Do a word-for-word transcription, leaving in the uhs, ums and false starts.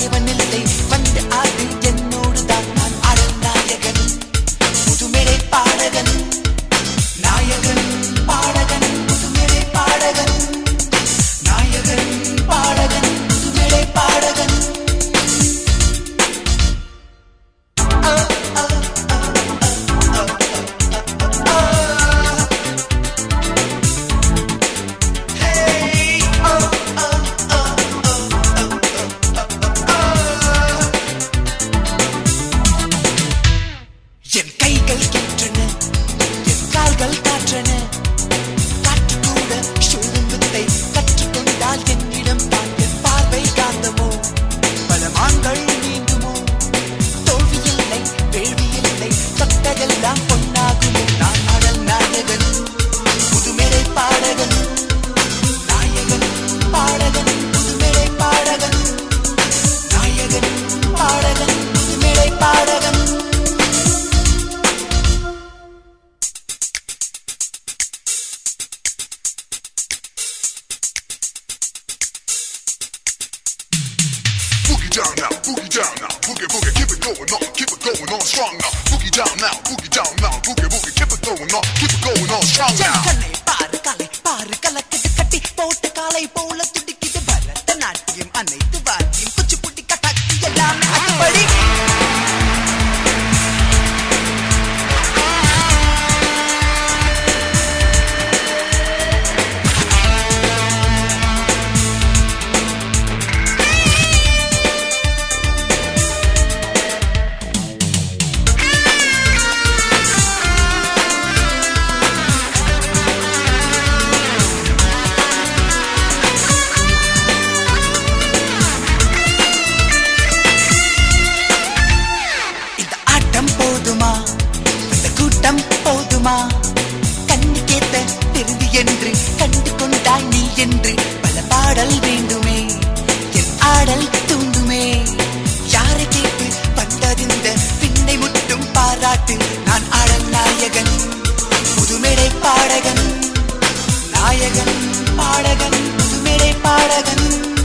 பகைவன் இல்லை வந்து ஆடு என்னோடு தான் நான் ஆடல் நாயகன் புதுமேடை பாடகன் நாயகன் பாடகன் புதுமேடை பாடகன் நாயகன் பாடகன் புதுமேடை பாடகன் என் கைகள் கேற்றன என் கால்கள் காற்றன காற்று கூட சொல்லும் வித்தை கற்றுக்கொண்டால் என்னிடம் தான் என் பார்வை காந்தமோ பல மான்கள் நீண்டுமோ தோல்வி இல்லை வேள்வி இல்லை தொட்டதெல்லாம் பொன்னாகுமோ நான் ஆடல் நாயகன் புதுமேடை பாடகன் நாயகன் பாடகன் புதுமேடை பாடகன் நாயகன் பாடகன் புதுமேடை பாடகன் Boogie down now, boogie down now, boogie boogie, keep it going on, keep it going on strong now. Boogie down now, boogie down now, boogie boogie, keep it going on, keep it going on strong now. கண்ணை பாரு காலை பாரு கலக்கட்டு கட்டி போட்ட காலை போல துடிக்குது பரத நாட்டியம் அனைத்து வாத்தியம் குச்சிப்புடி கட்டாக்கி எல்லாம் அதுபடி போதுமா கண்ணுக்கேத்த திரும்பி என்று கண்டு கொண்டாய் நீ என்று பல பாடல் வேண்டுமே என் ஆடல் தூண்டுமே யாரை கேட்டு வந்ததிந்த பின்னை முட்டும் பாராட்டு நான் ஆடல் நாயகன் புதுமேடை பாடகன் நாயகன் பாடகன் புதுமேடை பாடகன்